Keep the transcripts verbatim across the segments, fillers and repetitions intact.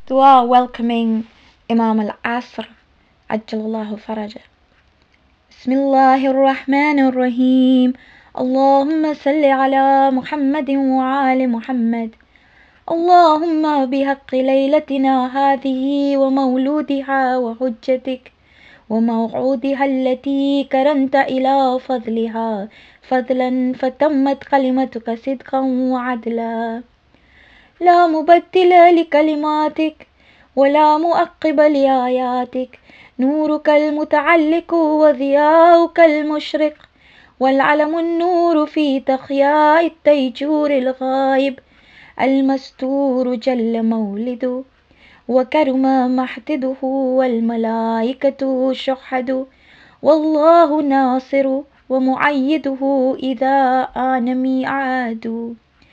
Dua welcoming Imam al-Asr, Ajjalallahu Faraja. Bismillahir Rahmanir Rahim. Allahumma salli ala Muhammadin wa ali Muhammad. اللهم بحق ليلتنا هذه ومولودها وحجتك وموعودها التي كرمت إلى فضلها فضلا فتمت كلمتك صدقا وعدلا لا مبدل لكلماتك ولا مؤقب لآياتك نورك المتعلق وضياؤك المشرق والعلم النور في تخياء التيجور الغائب المستور جل مولده وكرم محتده والملائكة شهد والله ناصر ومعيده إذا آن ميعاد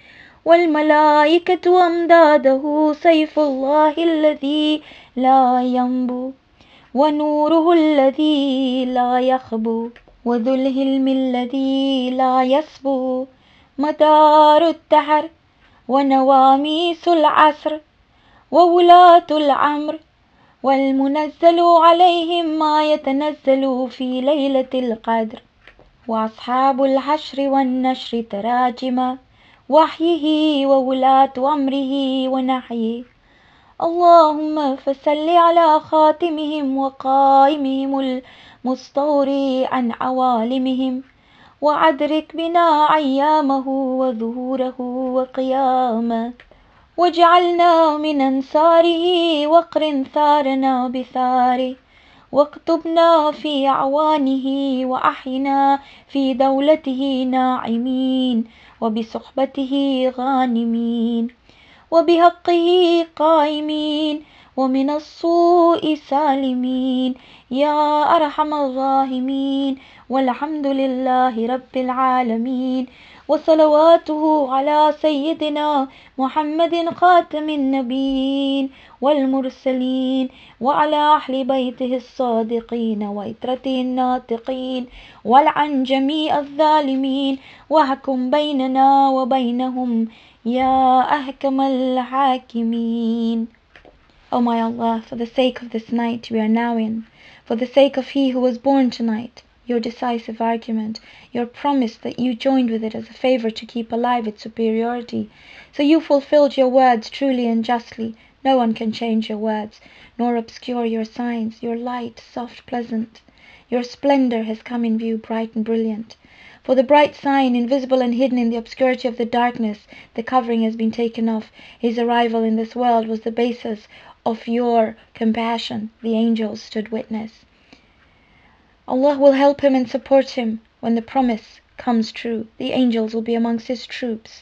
والملائكة أمداده سيف الله الذي لا ينبو ونوره الذي لا يخبو وذو الهلم الذي لا يسبو مدار الدهر ونواميس العصر وولاة الأمر والمنزل عليهم ما يتنزل في ليلة القدر وأصحاب الحشر والنشر تراجم وحيه وولاة أمره ونحيه اللهم فصل على خاتمهم وقائمهم المستور عن عوالمهم وأدرك بنا أيامه وظهوره وقيامه واجعلنا من أنصاره واقرن ثارنا بثاره واكتبنا في أعوانه وأحينا في دولته ناعمين وبصحبته غانمين وبحقه قائمين ومن السوء سالمين يا أرحم الراحمين والحمد لله رب العالمين وصلواته على سيدنا محمد خاتم النبيين والمرسلين وعلى أهل بيته الصادقين وإترته الناطقين والعن جميع الظالمين واحكم بيننا وبينهم يا أحكم الحاكمين. O my Allah, for the sake of this night we are now in, for the sake of he who was born tonight, your decisive argument, your promise that you joined with it as a favor to keep alive its superiority. So you fulfilled your words truly and justly. No one can change your words, nor obscure your signs. Your light, soft, pleasant. Your splendor has come in view, bright and brilliant. For the bright sign, invisible and hidden in the obscurity of the darkness, the covering has been taken off. His arrival in this world was the basis of your compassion. The angels stood witness. Allah will help him and support him when the promise comes true. The angels will be amongst his troops.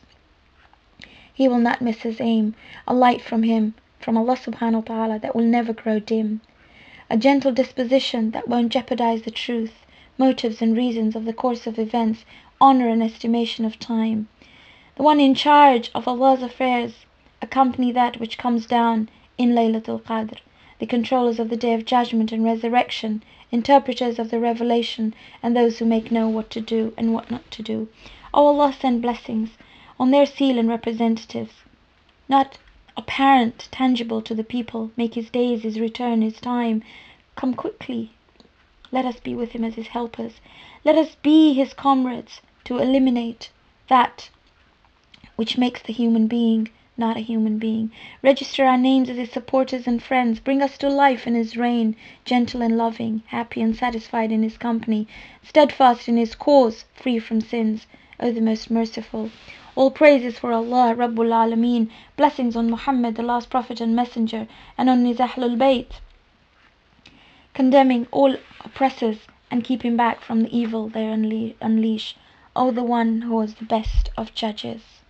He will not miss his aim. A light from him, from Allah subhanahu wa ta'ala, that will never grow dim. A gentle disposition that won't jeopardize the truth, motives and reasons of the course of events, honor and estimation of time. The one in charge of Allah's affairs accompany that which comes down in Laylatul Qadr, the controllers of the Day of Judgment and Resurrection, interpreters of the revelation, and those who make know what to do and what not to do. O Allah, send blessings on their seal and representatives, not apparent, tangible to the people. Make his days, his return, his time come quickly. Let us be with him as his helpers. Let us be his comrades to eliminate that which makes the human being not a human being. Register our names as his supporters and friends. Bring us to life in his reign, gentle and loving, happy and satisfied in his company, steadfast in his cause, free from sins. O the most merciful. All praises for Allah, Rabbul Alameen. Blessings on Muhammad, the last prophet and messenger, and on his Ahlul Bayt, condemning all oppressors and keeping back from the evil they unle- unleash. O the one who was the best of judges.